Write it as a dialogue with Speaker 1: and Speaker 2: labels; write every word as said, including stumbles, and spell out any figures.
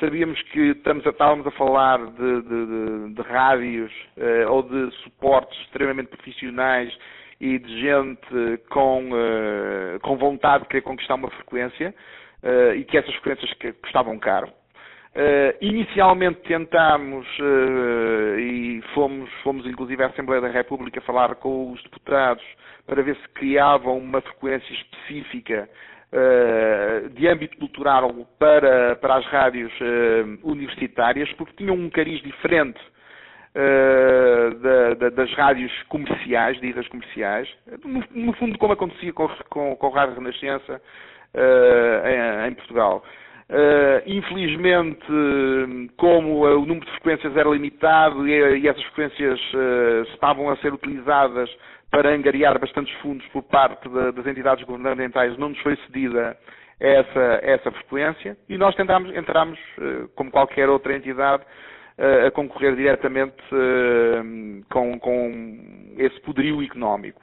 Speaker 1: sabíamos que estamos a, estávamos a falar de, de, de, de rádios uh, ou de suportes extremamente profissionais e de gente com, uh, com vontade de querer conquistar uma frequência uh, e que essas frequências que custavam caro. Uh, inicialmente tentámos uh, e fomos, fomos inclusive à Assembleia da República falar com os deputados para ver se criavam uma frequência específica uh, de âmbito cultural para, para as rádios uh, universitárias, porque tinham um cariz diferente uh, da, da, das rádios comerciais, ditas comerciais, no, no fundo como acontecia com, com, com a Rádio Renascença uh, em, em Portugal. Uh, infelizmente, como uh, o número de frequências era limitado e, e essas frequências uh, estavam a ser utilizadas para angariar bastantes fundos por parte de, das entidades governamentais, não nos foi cedida essa, essa frequência e nós tentámos, entramos, uh, como qualquer outra entidade, uh, a concorrer diretamente uh, com, com esse poderio económico.